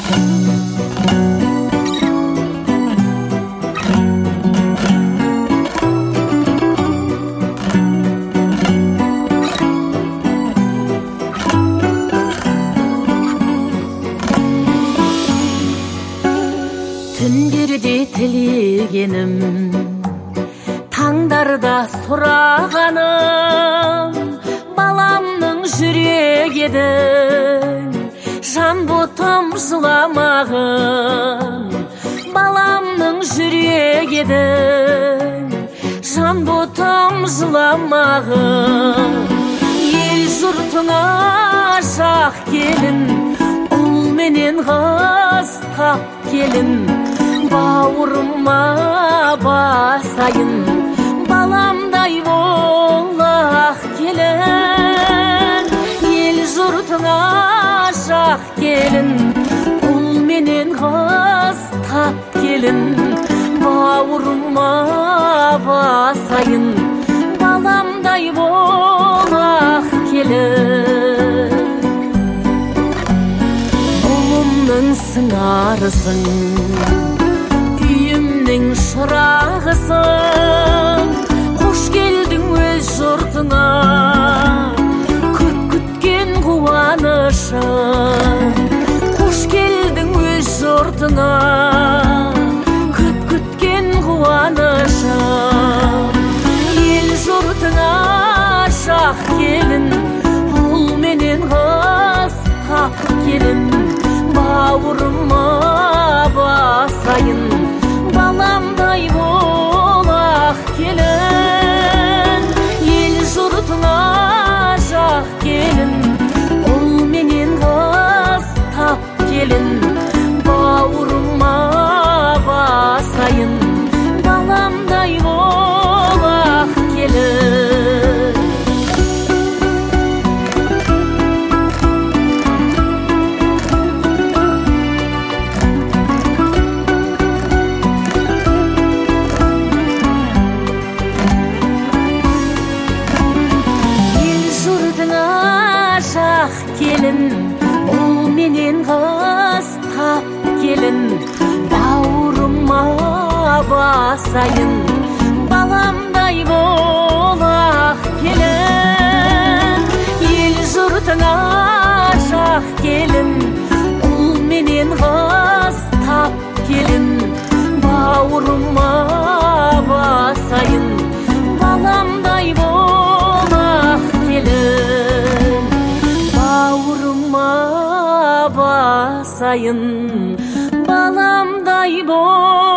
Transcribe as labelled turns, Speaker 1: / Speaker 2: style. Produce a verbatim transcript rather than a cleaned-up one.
Speaker 1: Түндерде тілегенім, таңдарда сұрағаным, баламның жүрек едің, жан ботам жыламағын. Баламның жүрек едің, жан ботам жыламағын. Ел жұртыңа жақ келін, ұл менен қыз тап келін, бауырыма басайын, баламдай болақ келін. Ел жұртыңа жақ келін, ұл менен қыз тап келін, бауырыма басайын, баламдай болақ келін. Ұлымның сыңарысың, үйімнің шырағысың, қош келдің өз жұртыңа, көп күткен қуанышың. Қош келдің өз жұртыңа, көп күткен қуанышың. Ел жұртыңа жақ келін, ұл менен қыз тап келін, бауырыма басайын, баламдай болақ келін. Ел жұртыңа жақ келін, ұл менен қыз тап келін, бауырыма басайын, баламдай болақ келін. Келін, ұл менен қыз тап келін, бауырыма басайын, баламдай болақ келін. Ел жұртыңа жақ келін, ұл менен қыз тап келін, бауырыма басайын, баламдай болақ келін. Бауырыма басайын, баламдай бол.